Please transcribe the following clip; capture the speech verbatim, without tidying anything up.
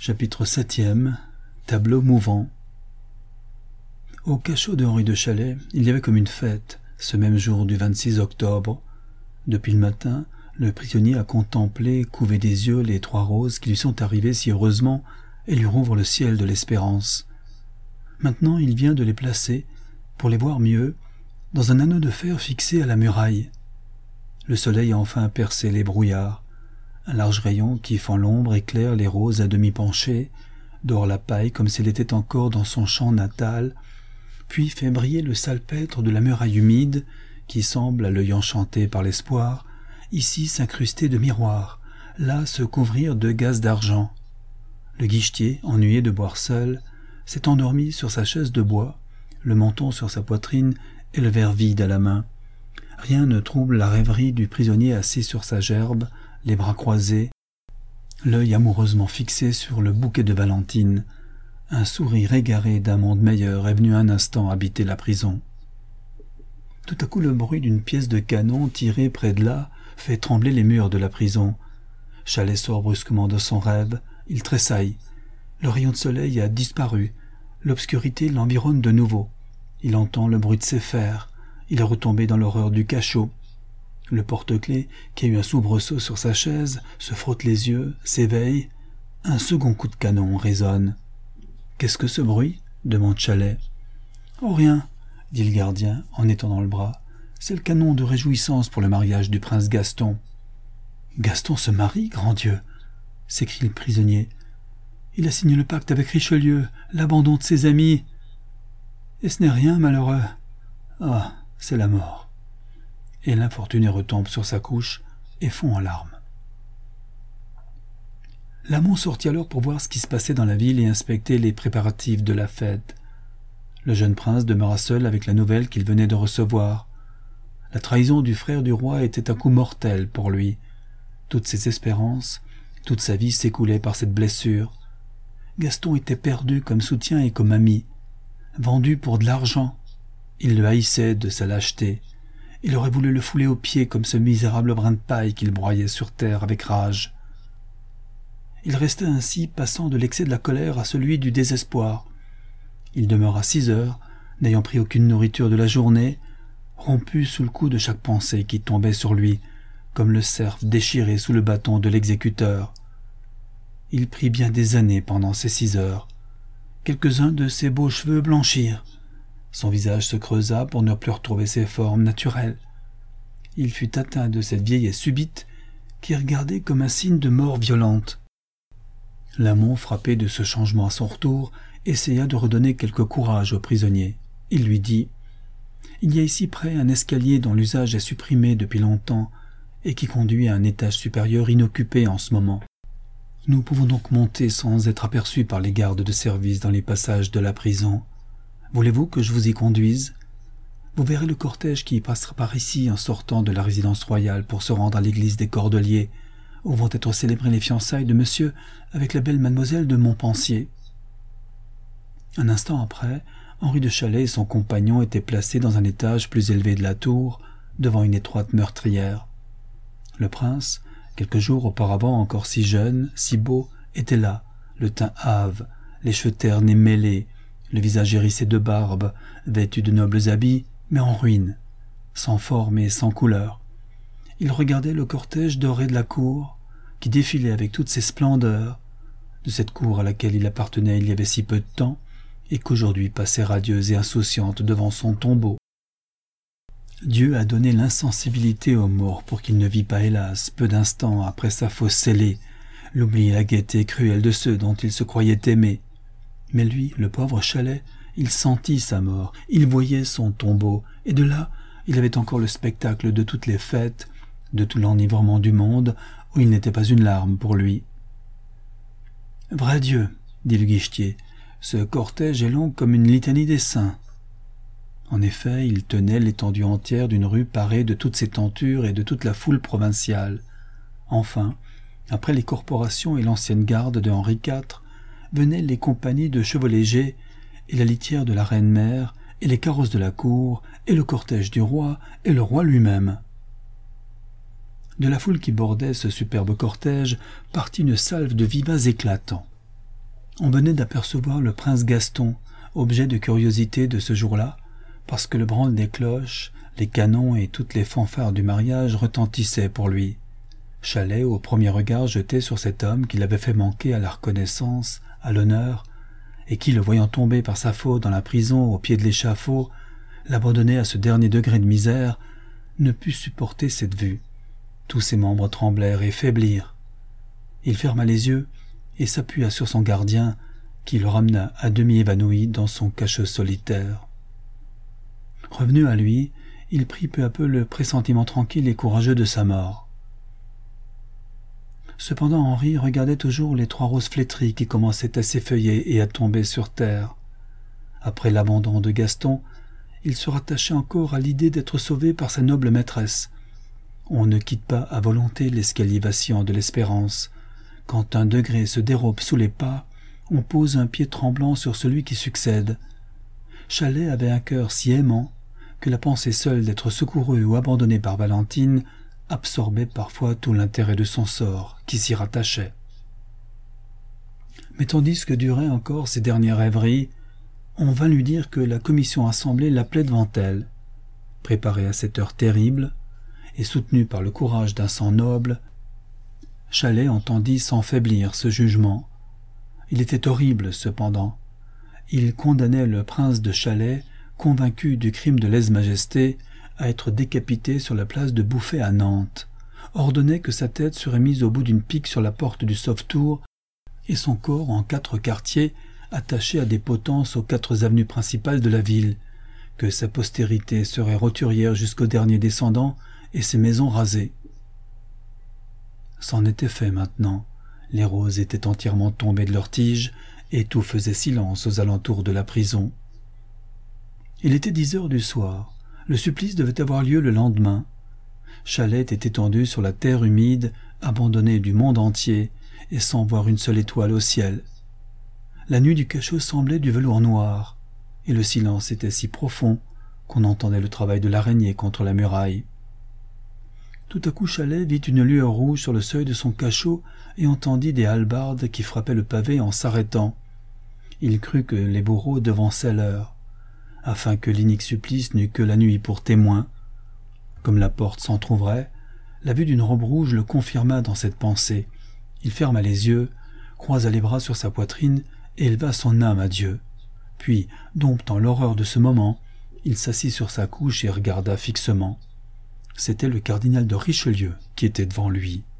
Chapitre septième. Tableau mouvant. Au cachot de Henri de Chalais, il y avait comme une fête, ce même jour du vingt-six octobre. Depuis le matin, le prisonnier a contemplé, couvé des yeux, les trois roses qui lui sont arrivées si heureusement et lui rouvrent le ciel de l'espérance. Maintenant, il vient de les placer, pour les voir mieux, dans un anneau de fer fixé à la muraille. Le soleil a enfin percé les brouillards. Un large rayon qui fend l'ombre éclaire les roses à demi penchées, dore la paille comme si elle était encore dans son champ natal, puis fait briller le salpêtre de la muraille humide qui semble, à l'œil enchanté par l'espoir, ici s'incruster de miroirs, là se couvrir de gaze d'argent. Le guichetier, ennuyé de boire seul, s'est endormi sur sa chaise de bois, le menton sur sa poitrine et le verre vide à la main. Rien ne trouble la rêverie du prisonnier assis sur sa gerbe, les bras croisés, l'œil amoureusement fixé sur le bouquet de Valentine. Un sourire égaré d'un monde meilleur est venu un instant habiter la prison. Tout à coup, le bruit d'une pièce de canon tirée près de là fait trembler les murs de la prison. Chalais sort brusquement de son rêve, il tressaille. Le rayon de soleil a disparu, l'obscurité l'environne de nouveau. Il entend le bruit de ses fers, il est retombé dans l'horreur du cachot. Le porte-clés, qui a eu un soubresaut sur sa chaise, se frotte les yeux, s'éveille. Un second coup de canon résonne. « Qu'est-ce que ce bruit ?» demande Chalais. « Oh, rien !» dit le gardien en étendant le bras. « C'est le canon de réjouissance pour le mariage du prince Gaston. »« Gaston se marie, grand Dieu !» s'écrie le prisonnier. « Il a signé le pacte avec Richelieu, l'abandon de ses amis. »« Et ce n'est rien, malheureux. Ah, c'est la mort. » Et l'infortuné retombe sur sa couche et fond en larmes. Lamont sortit alors pour voir ce qui se passait dans la ville et inspecter les préparatifs de la fête. Le jeune prince demeura seul avec la nouvelle qu'il venait de recevoir. La trahison du frère du roi était un coup mortel pour lui. Toutes ses espérances, toute sa vie s'écoulait par cette blessure. Gaston était perdu comme soutien et comme ami. Vendu pour de l'argent, il le haïssait de sa lâcheté. Il aurait voulu le fouler aux pieds comme ce misérable brin de paille qu'il broyait sur terre avec rage. Il resta ainsi, passant de l'excès de la colère à celui du désespoir. Il demeura six heures, n'ayant pris aucune nourriture de la journée, rompu sous le coup de chaque pensée qui tombait sur lui, comme le cerf déchiré sous le bâton de l'exécuteur. Il prit bien des années pendant ces six heures. Quelques-uns de ses beaux cheveux blanchirent. Son visage se creusa pour ne plus retrouver ses formes naturelles. Il fut atteint de cette vieillesse subite qui regardait comme un signe de mort violente. Lamont, frappé de ce changement à son retour, essaya de redonner quelque courage au prisonnier. Il lui dit « Il y a ici près un escalier dont l'usage est supprimé depuis longtemps et qui conduit à un étage supérieur inoccupé en ce moment. Nous pouvons donc monter sans être aperçus par les gardes de service dans les passages de la prison. Voulez-vous que je vous y conduise? Vous verrez le cortège qui passera par ici en sortant de la résidence royale pour se rendre à l'église des Cordeliers, où vont être célébrées les fiançailles de monsieur avec la belle mademoiselle de Montpensier. » Un instant après, Henri de Chalais et son compagnon étaient placés dans un étage plus élevé de la tour, devant une étroite meurtrière. Le prince, quelques jours auparavant encore si jeune, si beau, était là, le teint hâve, les cheveux ternes et mêlés, le visage hérissé de barbe, vêtu de nobles habits, mais en ruine, sans forme et sans couleur. Il regardait le cortège doré de la cour, qui défilait avec toutes ses splendeurs, de cette cour à laquelle il appartenait il y avait si peu de temps, et qu'aujourd'hui passait radieuse et insouciante devant son tombeau. Dieu a donné l'insensibilité aux morts pour qu'il ne vît pas, hélas, peu d'instants après sa fosse scellée, l'oubli et la gaieté cruelle de ceux dont il se croyait aimé. Mais lui, le pauvre Chalais, il sentit sa mort, il voyait son tombeau, et de là, il avait encore le spectacle de toutes les fêtes, de tout l'enivrement du monde, où il n'était pas une larme pour lui. « Vrai Dieu, dit le guichetier, ce cortège est long comme une litanie des saints. » En effet, il tenait l'étendue entière d'une rue parée de toutes ses tentures et de toute la foule provinciale. Enfin, après les corporations et l'ancienne garde de Henri quatre, venaient les compagnies de chevaux légers et la litière de la reine-mère et les carrosses de la cour et le cortège du roi et le roi lui-même. De la foule qui bordait ce superbe cortège partit une salve de vivas éclatants. On venait d'apercevoir le prince Gaston, objet de curiosité de ce jour-là, parce que le branle des cloches, les canons et toutes les fanfares du mariage retentissaient pour lui. Chalais, au premier regard jeté sur cet homme qui l'avait fait manquer à la reconnaissance, à l'honneur, et qui, le voyant tomber par sa faute dans la prison au pied de l'échafaud, l'abandonnait à ce dernier degré de misère, ne put supporter cette vue. Tous ses membres tremblèrent et faiblirent. Il ferma les yeux et s'appuya sur son gardien, qui le ramena à demi évanoui dans son cachot solitaire. Revenu à lui, il prit peu à peu le pressentiment tranquille et courageux de sa mort. Cependant Henri regardait toujours les trois roses flétries qui commençaient à s'effeuiller et à tomber sur terre. Après l'abandon de Gaston, il se rattachait encore à l'idée d'être sauvé par sa noble maîtresse. On ne quitte pas à volonté l'escalier vacillant de l'espérance. Quand un degré se dérobe sous les pas, on pose un pied tremblant sur celui qui succède. Chalais avait un cœur si aimant que la pensée seule d'être secouru ou abandonné par Valentine absorbait parfois tout l'intérêt de son sort qui s'y rattachait. Mais tandis que duraient encore ces dernières rêveries, on vint lui dire que la commission assemblée l'appelait devant elle. Préparé à cette heure terrible, et soutenu par le courage d'un sang noble, Chalais entendit sans faiblir ce jugement. Il était horrible, cependant. Il condamnait le prince de Chalais, convaincu du crime de lèse-majesté, à être décapité sur la place de Bouffay à Nantes, ordonnait que sa tête serait mise au bout d'une pique sur la porte du sauve-tour et son corps en quatre quartiers attaché à des potences aux quatre avenues principales de la ville, que sa postérité serait roturière jusqu'au dernier descendant et ses maisons rasées. C'en était fait maintenant. Les roses étaient entièrement tombées de leurs tiges et tout faisait silence aux alentours de la prison. Il était dix heures du soir. Le supplice devait avoir lieu le lendemain. Chalais était étendu sur la terre humide, abandonné du monde entier, et sans voir une seule étoile au ciel. La nuit du cachot semblait du velours noir, et le silence était si profond qu'on entendait le travail de l'araignée contre la muraille. Tout à coup Chalais vit une lueur rouge sur le seuil de son cachot et entendit des hallebardes qui frappaient le pavé en s'arrêtant. Il crut que les bourreaux devançaient l'heure, afin que l'inique supplice n'eût que la nuit pour témoin. Comme la porte s'entr'ouvrait, la vue d'une robe rouge le confirma dans cette pensée. Il ferma les yeux, croisa les bras sur sa poitrine et éleva son âme à Dieu. Puis, domptant l'horreur de ce moment, il s'assit sur sa couche et regarda fixement. C'était le cardinal de Richelieu qui était devant lui.